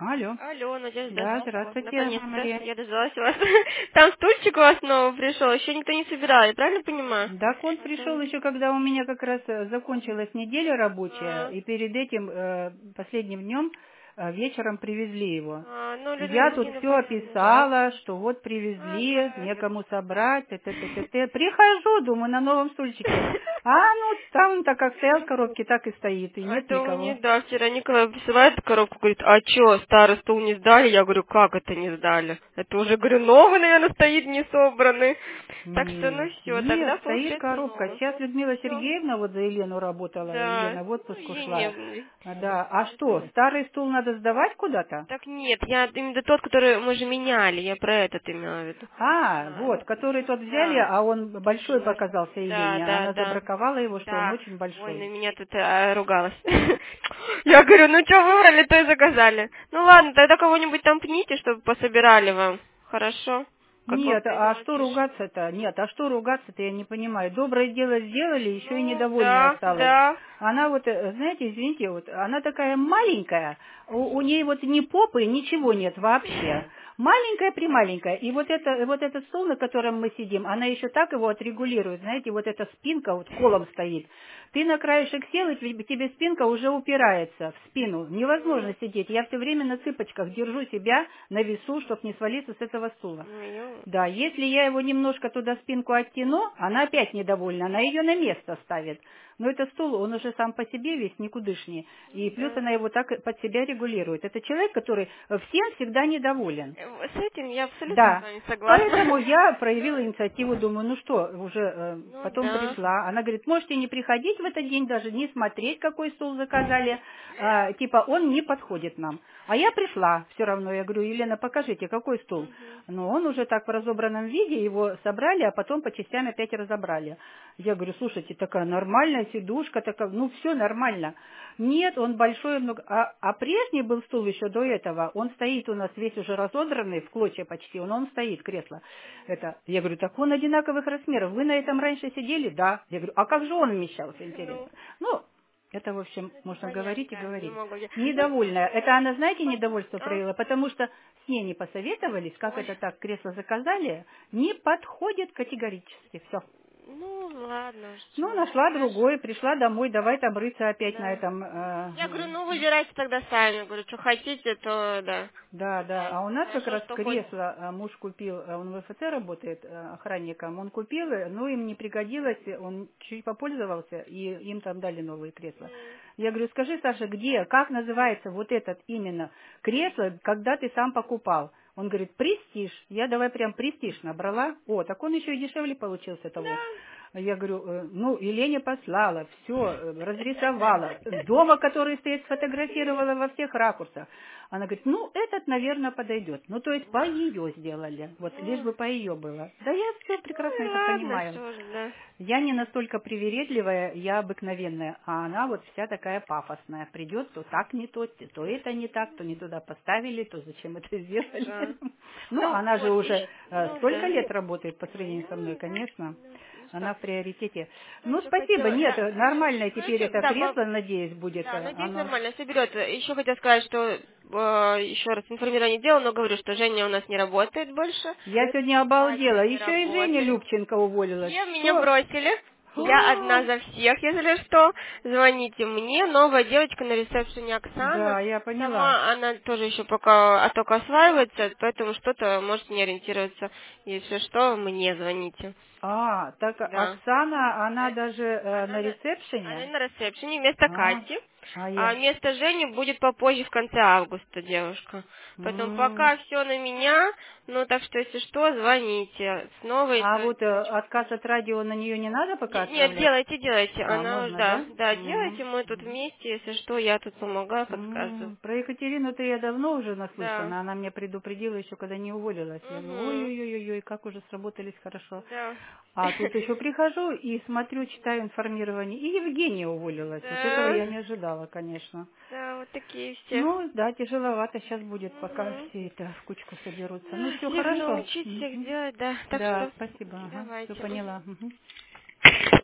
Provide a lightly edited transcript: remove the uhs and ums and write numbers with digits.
Алло. Алло, Надежда, Да, здравствуйте. здравствуйте, Наконец-то Мария. я дождалась вас. Там стульчик у вас снова пришел, еще никто не собирал, я правильно понимаю? Так он пришел еще, когда у меня как раз закончилась неделя рабочая, А, и перед этим последним днем вечером привезли его. ну, Людмила Я тут Сергеевна, все понятно, да. описала, что вот привезли, Ага. некому собрать, т-т-т-т-т. Прихожу, думаю, на новом стульчике. А, ну, там-то как стоял в коробке, так и стоит, и нет Это мне, никого. да, вчера Николай присылает коробку, говорит, а чё, старый стул не сдали? Я говорю, как это не сдали? Это уже, говорю, новый, наверное, стоит не собранный. Так что, ну все, Нет, тогда стоит получается коробка. новый. Сейчас Людмила Все. Сергеевна вот за Елену работала, Да. Елена в Ну, отпуск ей ушла. не... Да, а что, старый стул надо сдавать куда-то? Так нет, я именно тот, который мы же меняли, я про этот имела в виду. А, А, вот, который тот взяли, да, а он большой показался да, Елене. да, Она да, забраковала его, что он да. очень Ой, на большой. меня тут ругалась. Я говорю, ну что выбрали, то и заказали. Ну ладно, тогда кого-нибудь там пните, чтобы пособирали вам. Хорошо? Как вам Нет, а что лучше. ругаться-то? Нет, а что ругаться-то, я не понимаю. Доброе дело сделали, еще и Ну, недовольная да, осталась. да. Она вот, знаете, извините, вот она такая маленькая, у ней вот ни попы, ничего нет вообще. Маленькая-прималенькая. И вот этот стол, на котором мы сидим, она еще так его отрегулирует. Знаете, вот эта спинка вот колом стоит. Ты на краешек сел, и тебе спинка уже упирается в спину. Невозможно сидеть. Я все время на цыпочках держу себя на весу, чтобы не свалиться с этого стула. Да, если я его немножко туда спинку оттяну, она опять недовольна, она ее на место ставит. Но этот стул, он уже сам по себе весь никудышний. И плюс Да. она его так под себя регулирует. Это человек, который всем всегда недоволен. С этим я абсолютно с Да. вами Поэтому согласна. я проявила инициативу, думаю, ну что, уже Ну потом да. пришла. Она говорит, можете не приходить в этот день, даже не смотреть, какой стул заказали. Типа, он не подходит нам. А я пришла все равно. Я говорю, Елена, покажите, какой стул. Но он уже так в разобранном виде, его собрали, а потом по частям опять разобрали. Я говорю, слушайте, такая нормальная сидушка, такая, ну все нормально. Нет, он большой, много. А прежний был стул еще до этого, он стоит у нас весь уже разодранный, в клочья почти, он стоит, кресло. Это, я говорю, так он одинаковых размеров, вы на этом раньше сидели? Да. Я говорю, а как же он вмещался, Ну, интересно? Ну, это, в общем, это можно понятно, говорить и да, не говорить. могу я. Ну, Недовольная. Это она, знаете, недовольство а? проявила, потому что с ней не посоветовались, как Ой. это так, кресло заказали, не подходит категорически. Все. Ну, ладно, Ну, что, нашла хорошо. другой, пришла домой, давай там рыться опять на Да. этом. Я говорю, ну, выбирайте тогда сами. Говорю, что хотите, то да. Да, да. Да. А у нас как Хорошо, раз что хоть. кресло муж купил, он в ФЦ работает охранником, он купил, но им не пригодилось, он чуть попользовался, и им там дали новые кресла. Я говорю, скажи, Саша, где, как называется вот этот именно кресло, когда ты сам покупал? Он говорит, престиж. Я давай прям престиж набрала. О, так он еще и дешевле получился того. Я говорю, ну, Елене послала, все, разрисовала. Дома, который стоит, сфотографировала во всех ракурсах. Она говорит, ну, этот, наверное, подойдет. Ну, то есть по ее сделали. Вот, лишь Ну, бы по ее было. Да я все прекрасно это ладно, понимаю. что же, да. Я не настолько привередливая, я обыкновенная, а она вот вся такая пафосная. Придет, то так не то это не так, то не туда поставили, то зачем это Да. сделали. Ну, Ну, она же вот, уже ну, столько да. лет работает по сравнению со мной, конечно. Ну Она что, в приоритете. что Ну, еще спасибо. хотела? Нет, Да. нормальное теперь Хорошо, это да, кресло, надеюсь, будет. да, надеюсь, Оно... нормально соберет. Еще хотела сказать, что еще раз информирование делала, но говорю, что Женя у нас не работает больше. Я сегодня Катя обалдела. не Еще и Женя работает. Любченко уволилась. Все меня Что? бросили. Я одна за всех, если что. Звоните мне. Новая девочка на ресепшене Оксана. Да, я поняла. Сама она тоже еще пока только осваивается, поэтому что-то может не ориентироваться. Если что, мне звоните. Так Да. Оксана, она даже Она на она ресепшене? на ресепшене вместо А, Кати. а А я... место Жени будет попозже, в конце августа, девушка. Поэтому М. пока все на меня. Ну, так что, если что, звоните. С новой А то вот девочка. отказ от радио на нее не надо пока Нет, отправлять? делайте. А, Она, можно, да, да? да, делайте. Мы тут вместе, если что, я тут помогаю, подсказываю. Про Екатерину-то я давно уже Да. наслышана. Она меня предупредила еще, когда не уволилась. Я говорю, Угу. ой-ой-ой, как уже сработались хорошо. Да. А тут еще прихожу и смотрю, читаю информирование. И Евгения уволилась. Вот этого Да. я не ожидала, конечно. Да, вот такие все. Ну, да, тяжеловато сейчас будет, пока Угу. все это в кучку соберутся. Ну, Да, все всех хорошо. научить, всех Мгм. делать, да. Так Да, что спасибо, ага, все давайте. поняла. Мгм.